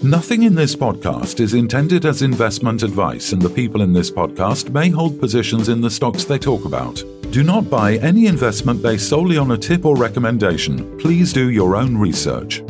Nothing in this podcast is intended as investment advice, and the people in this podcast may hold positions in the stocks they talk about. Do not buy any investment based solely on a tip or recommendation. Please do your own research.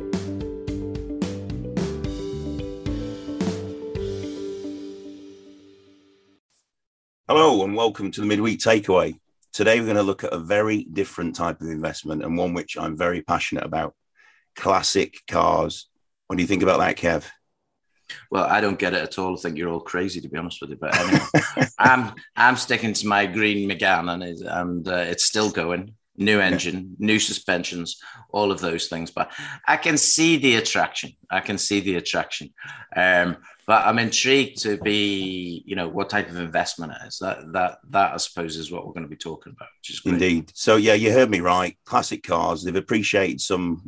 Hello and welcome to the Midweek Takeaway. Today we're going to look at a very different type of investment and one which I'm very passionate about. Classic cars. What do you think about that, Kev? Well, I don't get it at all. I think you're all crazy, to be honest with you. But anyway, I'm sticking to my green Megane, and it's still going. New engine, new suspensions, all of those things. But I can see the attraction. But I'm intrigued to be, what type of investment it is. That I suppose is what we're going to be talking about, which is great. Indeed. So yeah, you heard me right. Classic cars, they've appreciated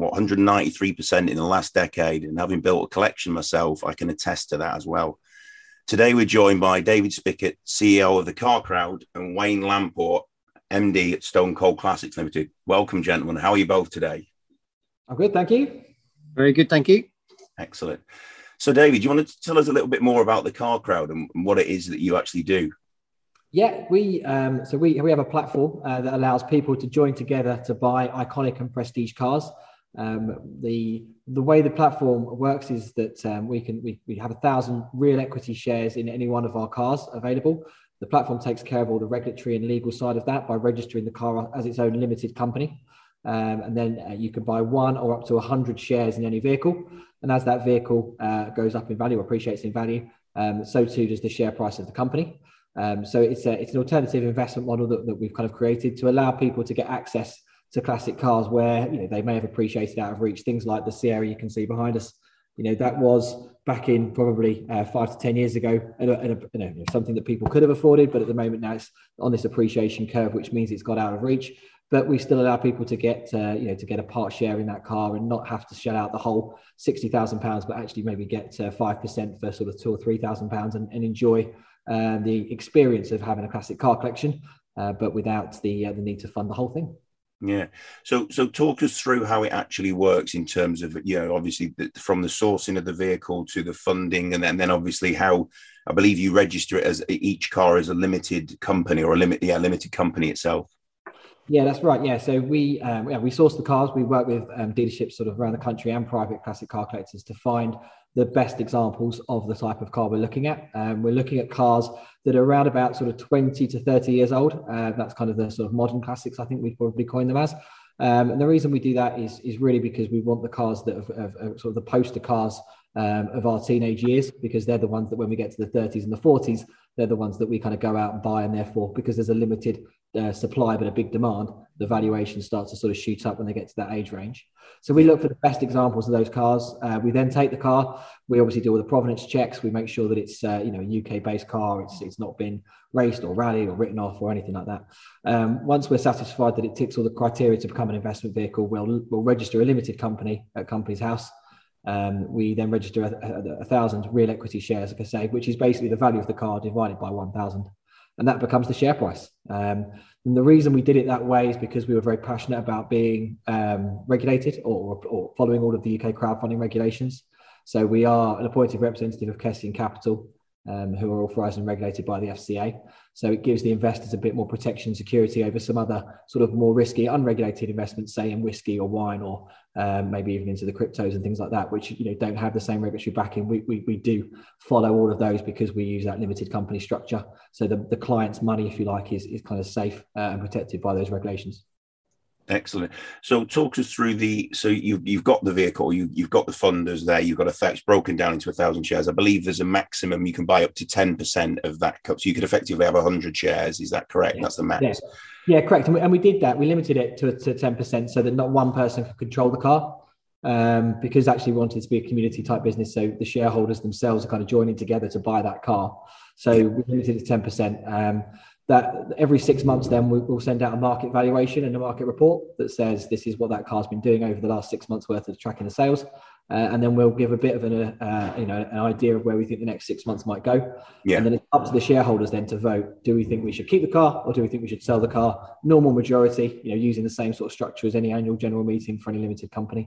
193% in the last decade. And having built a collection myself, I can attest to that as well. Today, we're joined by David Spickett, CEO of the Car Crowd, and Wayne Lamport, MD at Stone Cold Classics Limited. Welcome, gentlemen. How are you both today? I'm good, thank you. Very good, thank you. Excellent. So, David, do you want to tell us a little bit more about the Car Crowd and what it is that you actually do? Yeah, we have a platform that allows people to join together to buy iconic and prestige cars. The way the platform works is that we have 1,000 real equity shares in any one of our cars available. The platform takes care of all the regulatory and legal side of that by registering the car as its own limited company. And then you can buy 1 or up to 100 shares in any vehicle. And as that vehicle goes up in value or appreciates in value, so too does the share price of the company. So it's an alternative investment model that we've kind of created to allow people to get access to classic cars where they may have appreciated out of reach. Things like the Sierra you can see behind us. That was back in probably 5 to 10 years ago, something that people could have afforded, but at the moment now it's on this appreciation curve, which means it's got out of reach. But we still allow people to get a part share in that car and not have to shell out the whole £60,000, but actually maybe get 5% for sort of £2,000 or £3,000 and enjoy the experience of having a classic car collection, but without the need to fund the whole thing. Yeah. So talk us through how it actually works in terms of, obviously from the sourcing of the vehicle to the funding, and then obviously how I believe you register it as each car as a limited company or limited company itself. Yeah, that's right. Yeah. So we source the cars. We work with dealerships sort of around the country and private classic car collectors to find the best examples of the type of car we're looking at. We're looking at cars that are around about sort of 20 to 30 years old. That's kind of the sort of modern classics, I think we'd probably coin them as. And the reason we do that is really because we want the cars that are sort of the poster cars of our teenage years, because they're the ones that when we get to the 30s and the 40s, they're the ones that we kind of go out and buy, and therefore, because there's a limited supply but a big demand, the valuation starts to sort of shoot up when they get to that age range. So we look for the best examples of those cars. We then take the car. We obviously do all the provenance checks. We make sure that it's a UK-based car. It's not been raced or rallied or written off or anything like that. Once we're satisfied that it ticks all the criteria to become an investment vehicle, we'll register a limited company at Companies House. We then register 1,000 real equity shares, like I say, which is basically the value of the car divided by 1,000. And that becomes the share price. And the reason we did it that way is because we were very passionate about being regulated or following all of the UK crowdfunding regulations. So we are an appointed representative of Kessian Capital, who are authorised and regulated by the FCA. So it gives the investors a bit more protection and security over some other sort of more risky, unregulated investments, say in whiskey or wine, or maybe even into the cryptos and things like that, which don't have the same regulatory backing. We do follow all of those because we use that limited company structure. So the client's money, if you like, is kind of safe and protected by those regulations. Excellent. So talk us through you've got the vehicle, you've got the funders there, you've got it's broken down into 1,000 shares. I believe there's a maximum you can buy up to 10% of that. So you could effectively have 100 shares. Is that correct? Yeah. That's the max. Yeah, correct. And we did that. We limited it to 10% so that not one person could control the car, because actually we wanted it to be a community type business. So the shareholders themselves are kind of joining together to buy that car. So we limited it to 10%. That every 6 months, then we'll send out a market valuation and a market report that says this is what that car's been doing over the last 6 months worth of tracking the sales, and then we'll give a bit of an idea of where we think the next 6 months might go. Yeah. And then it's up to the shareholders then to vote. Do we think we should keep the car, or do we think we should sell the car? Normal majority, using the same sort of structure as any annual general meeting for any limited company.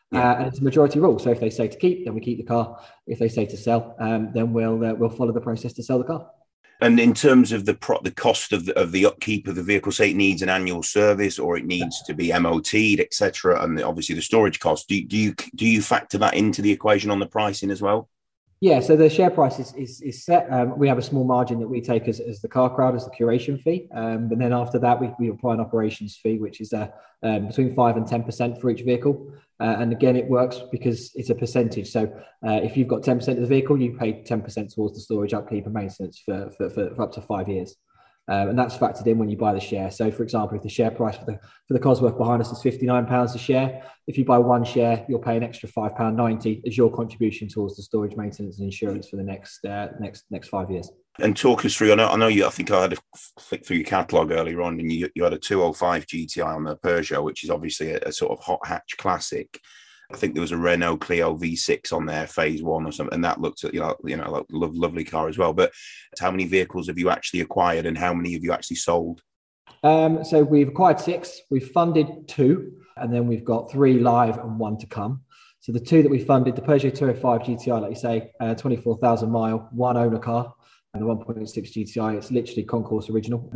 And it's a majority rule. So if they say to keep, then we keep the car. If they say to sell, then we'll follow the process to sell the car. And in terms of the cost of the upkeep of the vehicle, say it needs an annual service or it needs to be MOT'd, etc., and obviously the storage cost, do you factor that into the equation on the pricing as well? Yeah, so the share price is set. We have a small margin that we take as the car crowd, as the curation fee. But then after that, we apply an operations fee, which is between 5 and 10% for each vehicle. And again, it works because it's a percentage. So if you've got 10% of the vehicle, you pay 10% towards the storage, upkeep and maintenance for up to 5 years. And that's factored in when you buy the share. So, for example, if the share price for the Cosworth behind us is £59 a share, if you buy one share, you'll pay an extra £5.90 as your contribution towards the storage, maintenance, and insurance for the next 5 years. And talk us through. I know you. I think I had a flick through your catalogue earlier on, and you had a 205 GTI on the Peugeot, which is obviously a sort of hot hatch classic. I think there was a Renault Clio V6 on there, phase one or something, and that looked at like lovely car as well. But how many vehicles have you actually acquired, and how many have you actually sold? So we've acquired 6, we've funded 2, and then we've got 3 live and 1 to come. So the 2 that we funded, the Peugeot 205 GTI, like you say, 24,000 mile, 1 owner car, and the 1.6 GTI, it's literally concourse original.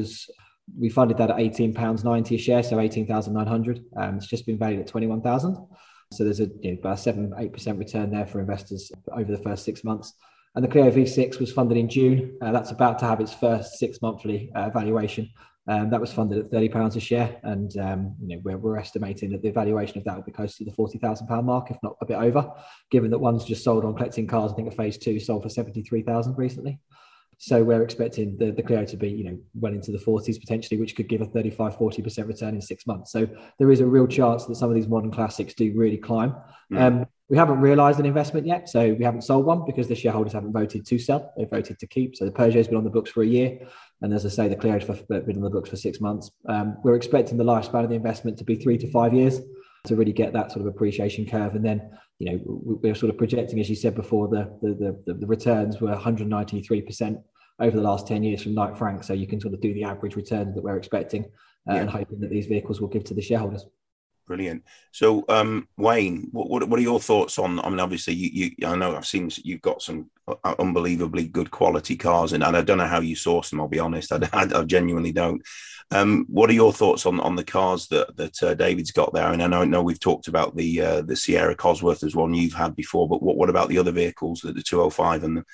We funded that at £18.90 a share, so 18,900. It's just been valued at 21,000. So there's about a 7-8% return there for investors over the first 6 months. And the Clio V6 was funded in June. That's about to have its first 6-monthly valuation. That was funded at £30 a share. And we're estimating that the valuation of that will be close to the £40,000 mark, if not a bit over, given that one's just sold on Collecting Cars. I think a phase 2 sold for 73,000 recently. So we're expecting the Clio to be, well into the 40s potentially, which could give a 35-40% return in 6 months. So there is a real chance that some of these modern classics do really climb. We haven't realised an investment yet, so we haven't sold one because the shareholders haven't voted to sell. They've voted to keep. So the Peugeot's been on the books for a year. And as I say, the Clio's been on the books for 6 months. We're expecting the lifespan of the investment to be 3 to 5 years to really get that sort of appreciation curve. And then, we're sort of projecting, as you said before, the returns were 193% over the last 10 years from Knight Frank. So you can sort of do the average return that we're expecting and hoping that these vehicles will give to the shareholders. Brilliant. So, Wayne, what are your thoughts on? I mean, obviously, I know I've seen you've got some unbelievably good quality cars, and I don't know how you source them. I'll be honest, I genuinely don't. What are your thoughts on the cars that David's got there? And I know we've talked about the Sierra Cosworth as one you've had before, but what about the other vehicles, the 205 and the?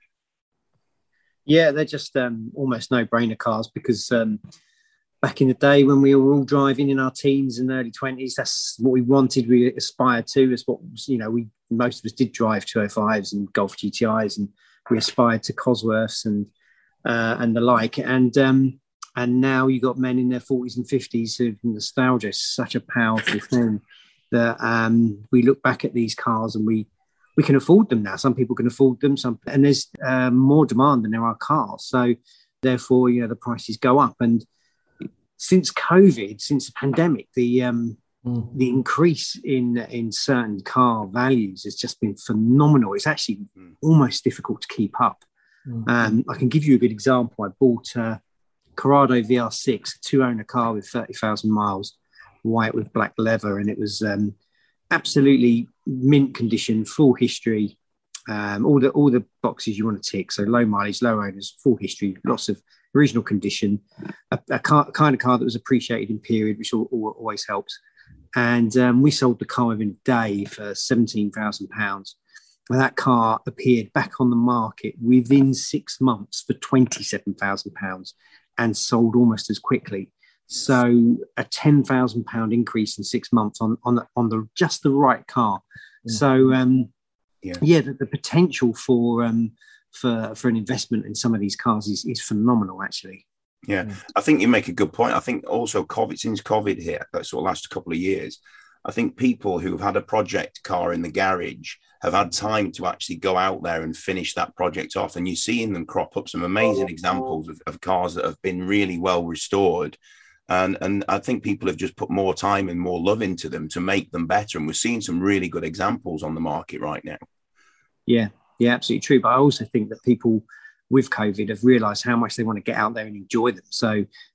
Yeah, they're just almost no-brainer cars because. Back in the day when we were all driving in our teens and early 20s, that's what we wanted. We aspired to. Is what most of us did drive 205s and Golf GTIs, and we aspired to Cosworths and the like. And now you got men in their 40s and 50s who nostalgia is such a powerful thing that we look back at these cars and we can afford them now. Some people can afford them, and there's more demand than there are cars. So therefore, the prices go up. And since COVID, since the pandemic, the increase in certain car values has just been phenomenal. It's actually almost difficult to keep up. I can give you a good example. I bought a Corrado VR6, a 2-owner car with 30,000 miles, white with black leather, and it was absolutely mint condition, full history, all the boxes you want to tick. So low mileage, low owners, full history, lots of original condition, a kind of car that was appreciated in period, which always helps. And we sold the car within a day for £17,000. And that car appeared back on the market within 6 months for £27,000 and sold almost as quickly. So a £10,000 increase in 6 months on the just the right car. So the potential for an investment in some of these cars is phenomenal, actually. Yeah, I think you make a good point. I think also since COVID hit, that sort of last couple of years, I think people who've had a project car in the garage have had time to actually go out there and finish that project off. And you're seeing them crop up some amazing examples of cars that have been really well restored. And I think people have just put more time and more love into them to make them better. And we're seeing some really good examples on the market right now. Yeah, absolutely true. But I also think that people with COVID have realised how much they want to get out there and enjoy them. So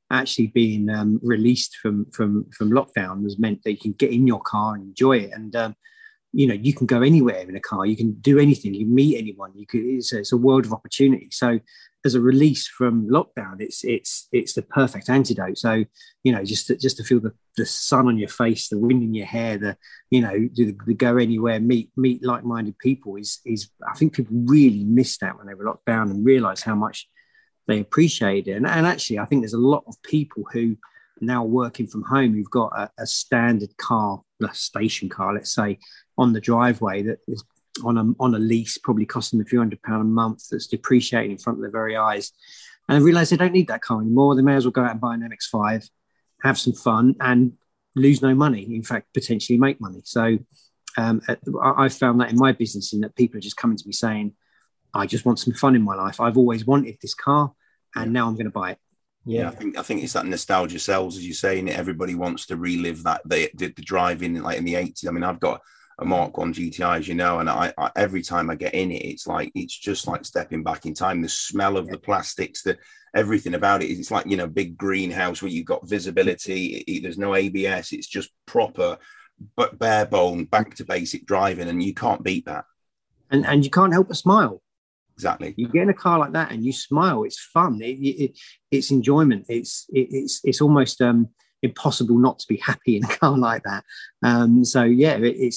actually being released from lockdown has meant that you can get in your car and enjoy it. And you can go anywhere in a car. You can do anything. You meet anyone. It's a world of opportunity. So as a release from lockdown, it's the perfect antidote. So just to feel the sun on your face, the wind in your hair, the go anywhere, meet like-minded people is I think people really missed that when they were locked down and realised how much they appreciate it. And actually, I think there's a lot of people who now working from home, you've got a standard car, a station car, let's say, on the driveway that is on a lease, probably costing them a few £100 a month, that's depreciating in front of their very eyes. And they realise they don't need that car anymore. They may as well go out and buy an MX-5, have some fun and lose no money. In fact, potentially make money. So I've found that in my business, in that people are just coming to me saying, I just want some fun in my life. I've always wanted this car and now I'm going to buy it. Yeah, I think it's that nostalgia sells, as you say, and everybody wants to relive that the driving like in the 80s. I mean, I've got a Mark 1 GTI, as you know, and I every time I get in it, it's just like stepping back in time. The smell of the plastics, everything about it, it's like, big greenhouse where you've got visibility. There's no ABS. It's just proper, but bare bone, back to basic driving, and you can't beat that. And you can't help but smile. Exactly. You get in a car like that and you smile. It's fun. It's enjoyment. It's almost impossible not to be happy in a car like that. So yeah,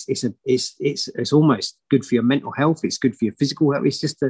it's almost good for your mental health. It's good for your physical health.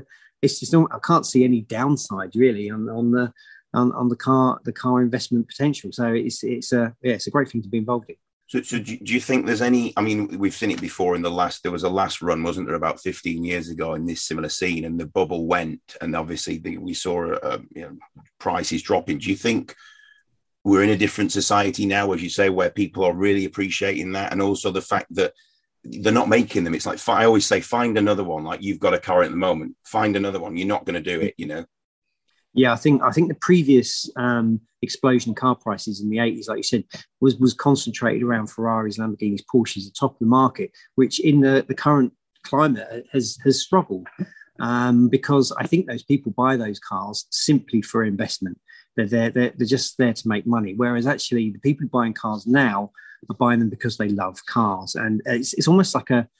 I can't see any downside really on the car investment potential. So it's a great thing to be involved in. So do you think there's any, I mean, we've seen it before there was a last run, wasn't there, about 15 years ago in this similar scene, and the bubble went, and obviously we saw prices dropping. Do you think we're in a different society now, as you say, where people are really appreciating that, and also the fact that they're not making them? It's like, I always say, find another one. Like, you've got a car at the moment, find another one. You're not going to do it, Yeah, I think the previous explosion in car prices in the 80s, like you said, was concentrated around Ferraris, Lamborghinis, Porsches, the top of the market, which in the current climate has struggled because I think those people buy those cars simply for investment. They're just there to make money. Whereas actually the people buying cars now are buying them because they love cars, and it's almost like a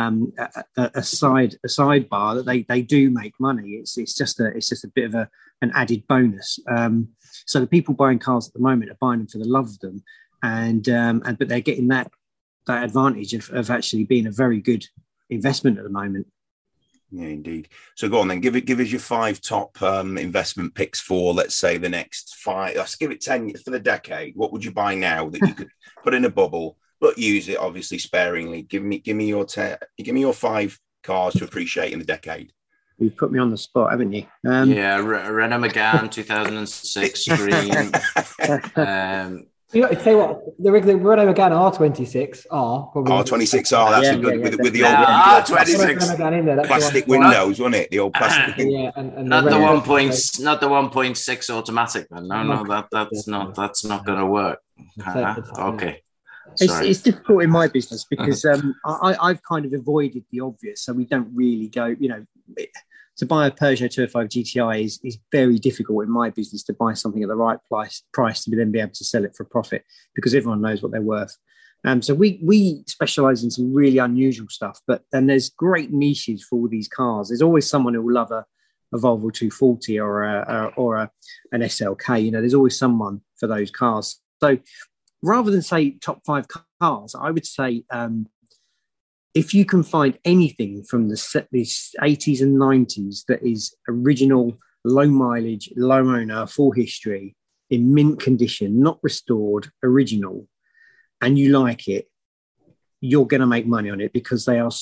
sidebar that they do make money. It's just a bit of an added bonus. So the people buying cars at the moment are buying them for the love of them, but they're getting that advantage of actually being a very good investment at the moment. Yeah, indeed. So go on then, give us your 5 top investment picks for, let's say, the next 5. Let's give it 10 for the decade. What would you buy now that you could put in a bubble, but use it obviously sparingly? Give me your 5 cars to appreciate in the decade. You've put me on the spot, haven't you? Renault Megane 2006 green. Tell you what, the Renault Megane R26R. R26R, that's a good with the old R26 plastic windows, wasn't it? The old plastic. Yeah, and not the 1.6 automatic. No, that's not going to work. Okay. It's difficult in my business because I've kind of avoided the obvious, so we don't really go. To buy a Peugeot 205 GTI is very difficult in my business to buy something at the right price to then be able to sell it for a profit, because everyone knows what they're worth. So we specialise in some really unusual stuff, and there's great niches for all these cars. There's always someone who will love a Volvo 240 or an SLK. There's always someone for those cars. So rather than say top 5 cars, I would say if you can find anything from the 80s and 90s that is original, low mileage, low owner, full history, in mint condition, not restored, original, and you like it, you're going to make money on it, because they are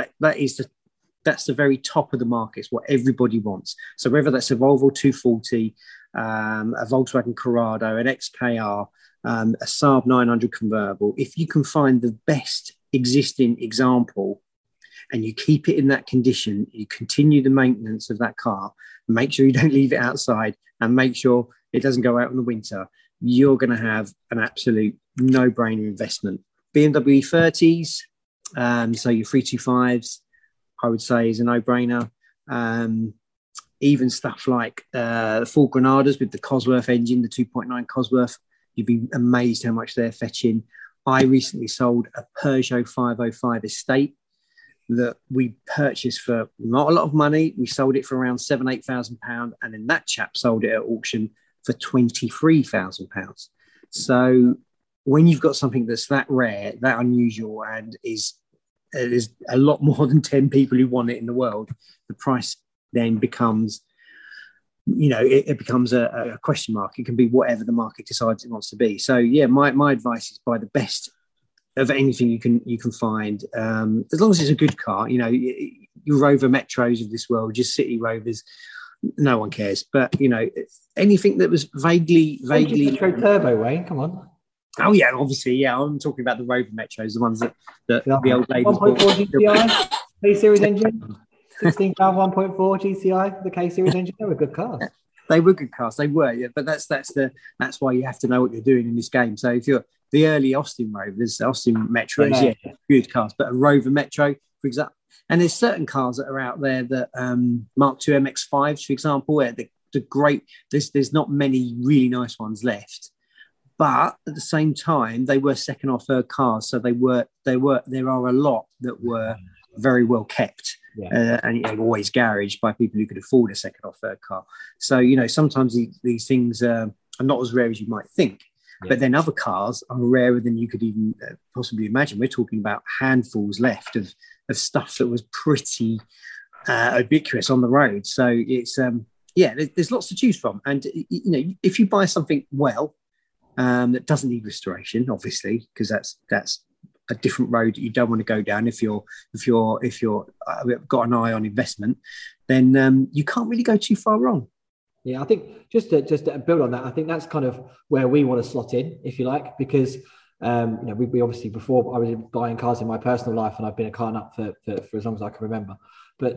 that's the very top of the market. It's what everybody wants. So whether that's a Volvo 240, a Volkswagen Corrado, an XKR, a Saab 900 convertible, if you can find the best existing example and you keep it in that condition, you continue the maintenance of that car, make sure you don't leave it outside, and make sure it doesn't go out in the winter, you're going to have an absolute no-brainer investment. BMW E30s, so your 325s, I would say, is a no-brainer. even stuff like the Ford Granadas with the Cosworth engine, the 2.9 Cosworth. You'd be amazed how much they're fetching. I recently sold a Peugeot 505 Estate that we purchased for not a lot of money. We sold it for around £7,000-8,000, and then that chap sold it at auction for £23,000. So when you've got something that's that rare, that unusual, and there's a lot more than 10 people who want it in the world, the price then becomes, it becomes a question mark. It can be whatever the market decides it wants to be. So yeah, my advice is buy the best of anything you can find, as long as it's a good car. Your Rover Metros of this world, just city Rovers, no one cares. But anything that was vaguely Metro Turbo, Wayne, come on. Oh yeah, obviously, yeah. I'm talking about the Rover Metros, the ones that the old ladies 1.4 GTI, K-Series engine, 16 valve 1.4 GTI, the K-Series engine. They were good cars. They were good cars. They were, yeah. But that's why you have to know what you're doing in this game. So if you're the early Austin Rovers, Austin Metros, yeah, good cars. But a Rover Metro, for example, and there's certain cars that are out there that Mark II MX-5s, for example, where the great. There's not many really nice ones left. But at the same time, they were second or third cars, so there are a lot that were very well kept, and always garaged by people who could afford a second or third car. So sometimes these things are not as rare as you might think, but then other cars are rarer than you could even possibly imagine. We're talking about handfuls left of stuff that was pretty ubiquitous on the road. So it's there's lots to choose from, and if you buy something well. That doesn't need restoration, obviously, because that's a different road that you don't want to go down. If you're got an eye on investment, then you can't really go too far wrong. Yeah, I think just to build on that, I think that's kind of where we want to slot in, if you like, because we obviously, before I was buying cars in my personal life, and I've been a car nut for as long as I can remember. But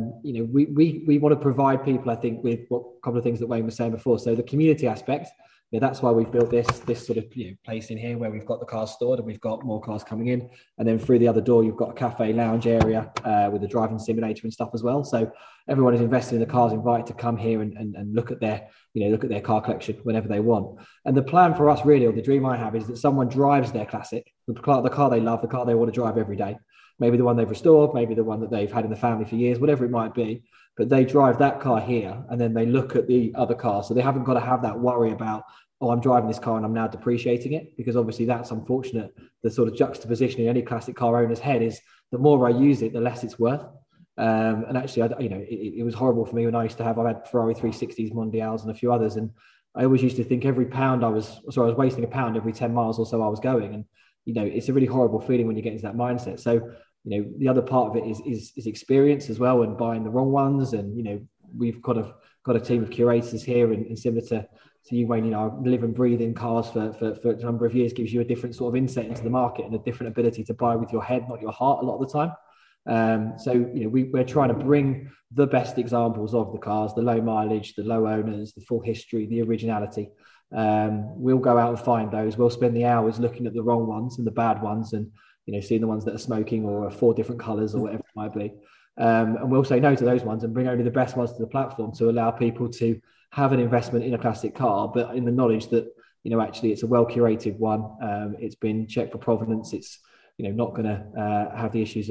we want to provide people, I think, with a couple of things that Wayne was saying before. So the community aspect. Yeah, that's why we've built this sort of place in here where we've got the cars stored and we've got more cars coming in. And then through the other door, you've got a cafe lounge area with a driving simulator and stuff as well. So everyone is invested in the cars, invited to come here and look at their car collection whenever they want. And the plan for us really, or the dream I have, is that someone drives their classic, the car they love, the car they want to drive every day. Maybe the one they've restored, maybe the one that they've had in the family for years, whatever it might be. But they drive that car here and then they look at the other cars. So they haven't got to have that worry about, I'm driving this car and I'm now depreciating it, because obviously that's unfortunate. The sort of juxtaposition in any classic car owner's head is the more I use it, the less it's worth. And actually, it was horrible for me when I had Ferrari 360s, Mondials, and a few others. And I always used to think every pound I was wasting a pound every 10 miles or so I was going. And, it's a really horrible feeling when you get into that mindset. So, the other part of it is experience as well, and buying the wrong ones. And, we've got a team of curators here, and similar to you, Wayne, live and breathe in cars for a number of years gives you a different sort of insight into the market and a different ability to buy with your head, not your heart, a lot of the time. So we're trying to bring the best examples of the cars, the low mileage, the low owners, the full history, the originality. We'll go out and find those. We'll spend the hours looking at the wrong ones and the bad ones, and seeing the ones that are smoking or are 4 different colors or whatever it might be. And we'll say no to those ones and bring only the best ones to the platform to allow people to have an investment in a classic car, but in the knowledge that, actually it's a well curated one. It's been checked for provenance. It's, not going to have the issues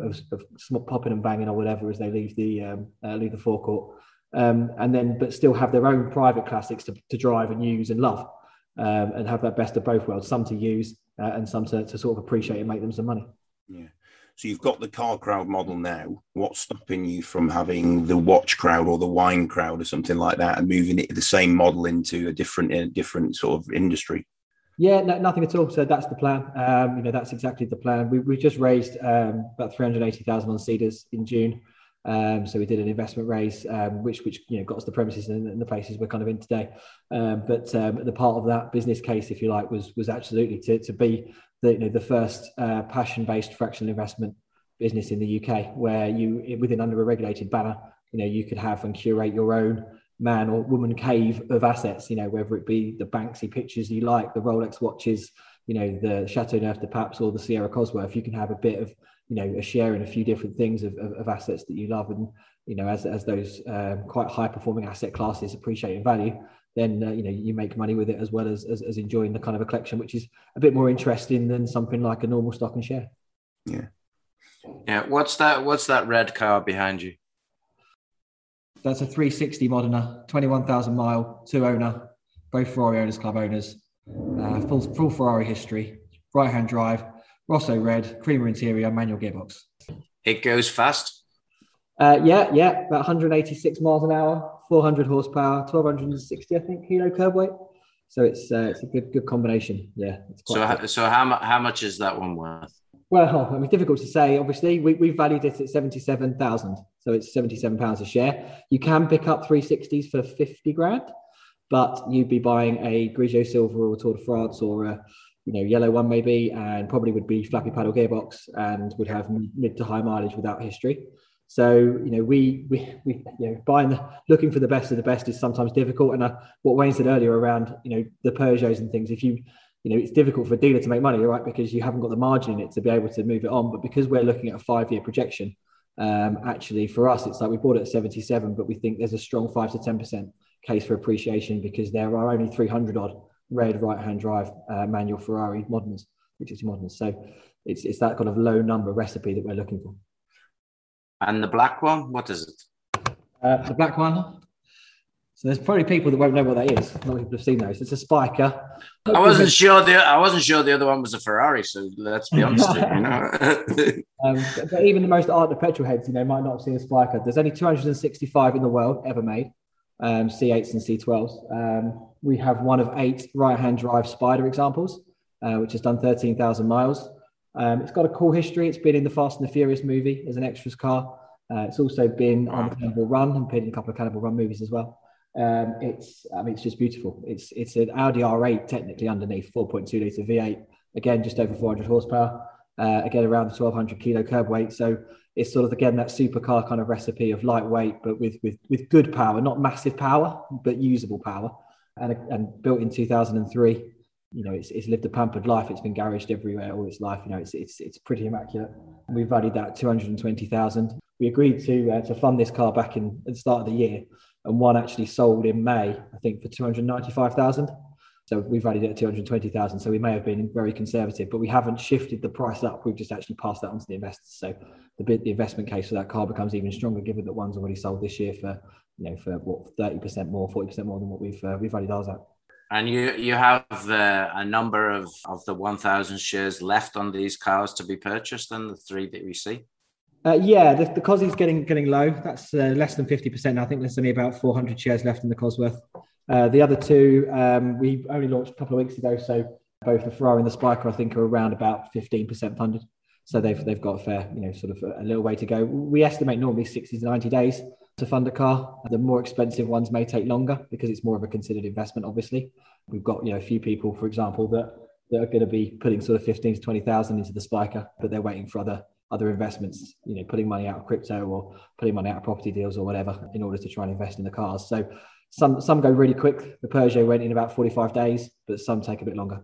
of popping and banging or whatever as they leave the forecourt. But still have their own private classics to drive and use and love, and have that best of both worlds, some to use and some to sort of appreciate and make them some money. Yeah. So you've got the car crowd model now. What's stopping you from having the watch crowd or the wine crowd or something like that, and moving it the same model into a different sort of industry? Yeah, nothing at all. So that's the plan. That's exactly the plan. We just raised about 380,000 on Cedars in June. So we did an investment raise, which got us the premises and the places we're kind of in today. But the part of that business case, if you like, was absolutely to be the first passion-based fractional investment business in the UK, where under a regulated banner, you could have and curate your own man or woman cave of assets, whether it be the Banksy pictures you like, the Rolex watches, the Chateauneuf de Paps or the Sierra Cosworth. You can have a bit of a share in a few different things of assets that you love. And, as those quite high performing asset classes appreciate in value, then, you make money with it as well as enjoying the kind of a collection, which is a bit more interesting than something like a normal stock and share. Yeah. Yeah. What's that red car behind you? That's a 360 Modena, 21,000 mile, 2-owner, both Ferrari Owners Club owners, full Ferrari history, right-hand drive, Rosso red, creamer interior, manual gearbox. It goes fast. Yeah, about 186 miles an hour, 400 horsepower, 1,260, I think, kilo curb weight. So it's a good combination. Yeah. It's quite so how much is that one worth? Well, I mean, difficult to say. Obviously, we valued it at 77,000, so it's £77 a share. You can pick up 360s for 50 grand, but you'd be buying a Grigio Silver or Tour de France or a yellow one maybe, and probably would be flappy paddle gearbox and would have mid to high mileage without history. So we looking for the best of the best is sometimes difficult. And what Wayne said earlier around the Peugeots and things, if you it's difficult for a dealer to make money, right? Because you haven't got the margin in it to be able to move it on. But because we're looking at a 5-year projection, actually for us, it's like we bought it at 77, but we think there's a strong 5 to 10% case for appreciation because there are only 300 odd red right-hand drive manual Ferrari Modernas, which is Modernas. So it's that kind of low number recipe that we're looking for. And the black one, what is it? The black one. So there's probably people that won't know what that is. A lot of people have seen those. It's a Spiker. I wasn't sure the other one was a Ferrari. So let's be honest. But even the most ardent petrol heads, might not have seen a Spiker. There's only 265 in the world ever made, C8s and C12s. We have one of 8 right-hand drive Spider examples, which has done 13,000 miles. It's got a cool history. It's been in the Fast and the Furious movie as an extras car. It's also been on the Cannibal Run and appeared in a couple of Cannibal Run movies as well. It's just beautiful. It's an Audi R8 technically underneath, 4.2 litre V8. Again, just over 400 horsepower. Again, around the 1,200 kilo curb weight. So it's sort of, again, that supercar kind of recipe of lightweight, but with good power, not massive power, but usable power. And built in 2003. It's lived a pampered life. It's been garaged everywhere all its life. It's pretty immaculate. And we valued that at 220,000. We agreed to fund this car back at the start of the year, and one actually sold in May, I think, for 295,000. So we valued it at 220,000. So we may have been very conservative, but we haven't shifted the price up. We've just actually passed that on to the investors. So the investment case for that car becomes even stronger, given that one's already sold this year for 30% more, 40% more than what we've valued ours at. And you have a number of the 1,000 shares left on these cars to be purchased, and the 3 that we see. The COSI's getting low. That's less than 50%. I think there's only about 400 shares left in the Cosworth. The other 2 we only launched a couple of weeks ago, so both the Ferrari and the Spiker I think are around about 15% funded. So they've got a fair, sort of a little way to go. We estimate normally 60 to 90 days to fund a car. The more expensive ones may take longer because it's more of a considered investment. Obviously, we've got a few people, for example, that are going to be putting sort of 15 to 20,000 into the Spiker, but they're waiting for other investments, putting money out of crypto or putting money out of property deals or whatever in order to try and invest in the cars. So some go really quick. The Peugeot went in about 45 days, but some take a bit longer.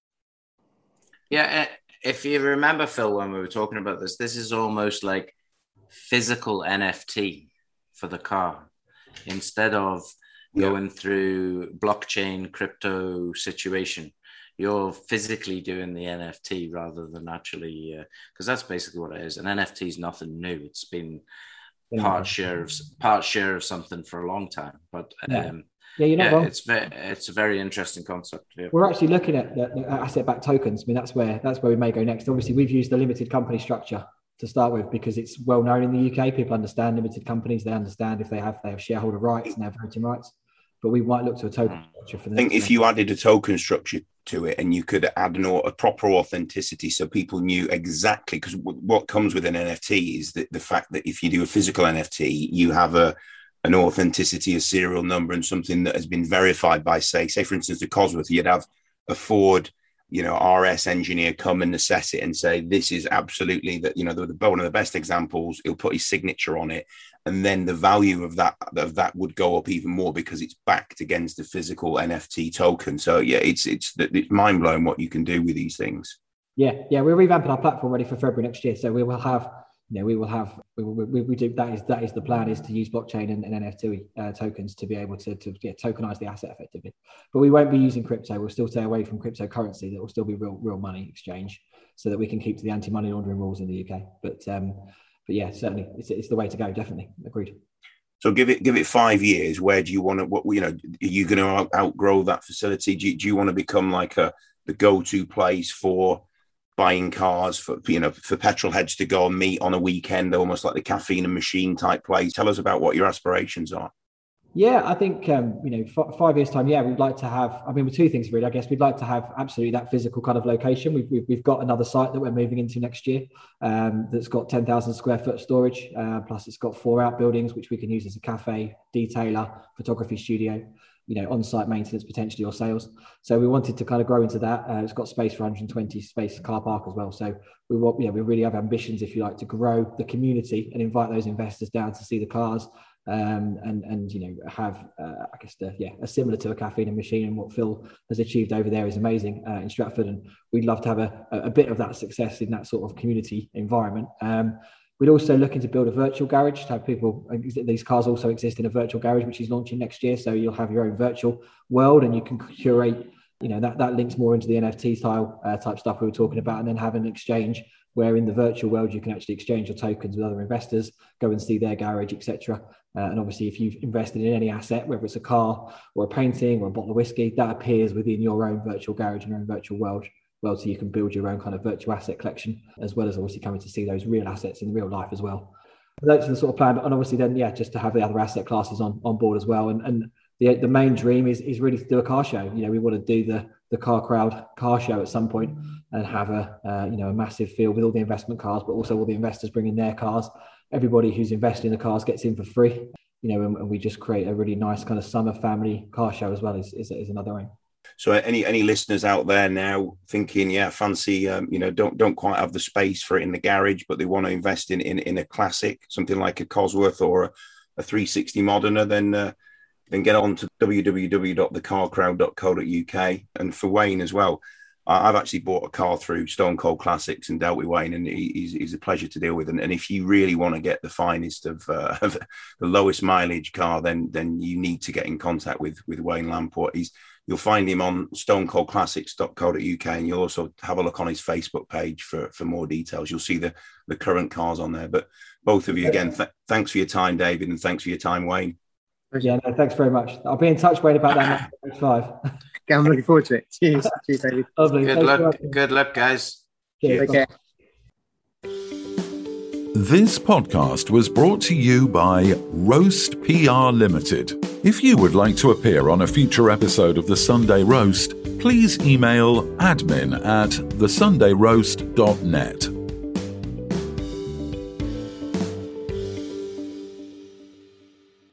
Yeah, if you remember, Phil, when we were talking about this is almost like physical NFT for the car. Instead of going through blockchain crypto situation, you're physically doing the NFT rather than actually, because that's basically what it is. An NFT is nothing new. It's been part share of something for a long time. But you're not wrong. It's a very interesting concept. Yeah. We're actually looking at the asset-backed tokens. I mean, that's where we may go next. Obviously, we've used the limited company structure to start with because it's well known in the UK. People understand limited companies. They understand if they have shareholder rights and they have voting rights. But we might look to a token structure for the I think if you added a token structure to it and you could add a proper authenticity so people knew exactly, because what comes with an NFT is the fact that if you do a physical NFT, you have an authenticity, a serial number and something that has been verified by, say for instance, the Cosworth, you'd have a Ford, RS engineer come and assess it and say, this is absolutely that, one of the best examples. He'll put his signature on it. And then the value of that would go up even more because it's backed against the physical NFT token. So yeah, it's mind blowing what you can do with these things. Yeah, we're revamping our platform ready for February next year. So we will have, we do that is the plan, is to use blockchain and NFT tokens to be able to tokenize the asset effectively. But we won't be using crypto. We'll still stay away from cryptocurrency. That will still be real money exchange, so that we can keep to the anti-money laundering rules in the UK. But yeah, certainly it's the way to go. Definitely agreed. So give it 5 years. Where do you want to? Are you going to outgrow that facility? Do you want to become like the go-to place for buying cars, for petrol heads to go and meet on a weekend, almost like the Caffeine and Machine type place? Tell us about what your aspirations are. Yeah, I think 5 years time. Yeah, we'd like to have. I mean, with two things really. I guess we'd like to have absolutely that physical kind of location. We've got another site that we're moving into next year that's got 10,000 square foot storage. Plus, it's got 4 outbuildings which we can use as a cafe, detailer, photography studio. On-site maintenance potentially, or sales. So we wanted to kind of grow into that. It's got space for 120 space car park as well. So we really have ambitions, if you like, to grow the community and invite those investors down to see the cars. And have I guess a similar to a Caffeine and Machine, and what Phil has achieved over there is amazing in Stratford, and we'd love to have a bit of that success in that sort of community environment. We're also looking to build a virtual garage to have people. These cars also exist in a virtual garage, which is launching next year. So you'll have your own virtual world, and you can curate. That links more into the NFT style type stuff we were talking about, and then have an exchange where in the virtual world you can actually exchange your tokens with other investors, go and see their garage, etc. And obviously, if you've invested in any asset, whether it's a car or a painting or a bottle of whiskey, that appears within your own virtual garage and your own virtual world. So you can build your own kind of virtual asset collection, as well as obviously coming to see those real assets in real life as well. That's the sort of plan. And obviously then, just to have the other asset classes on board as well. And the main dream is really to do a car show. We want to do the Car Crowd car show at some point, and have a massive field with all the investment cars, but also all the investors bringing their cars. Everybody who's invested in the cars gets in for free, and we just create a really nice kind of summer family car show as well is another aim. So any listeners out there now thinking, fancy, don't quite have the space for it in the garage, but they want to invest in a classic, something like a Cosworth or a 360 Modena, then get on to www.thecarcrowd.co.uk. And for Wayne as well, I've actually bought a car through Stone Cold Classics and dealt with Wayne, and he's a pleasure to deal with. And if you really want to get the finest of the lowest mileage car, then you need to get in contact with Wayne Lamport. You'll find him on stonecoldclassics.co.uk, and you'll also have a look on his Facebook page for more details. You'll see the current cars on there. But both of you, again, thanks for your time, David, and thanks for your time, Wayne. Yeah, no, thanks very much. I'll be in touch, Wayne, about that next 5. I'm looking forward to it. Cheers, David. Lovely. Good luck, guys. Cheers. Okay. This podcast was brought to you by Roast PR Limited. If you would like to appear on a future episode of The Sunday Roast, please email admin@thesundayroast.net.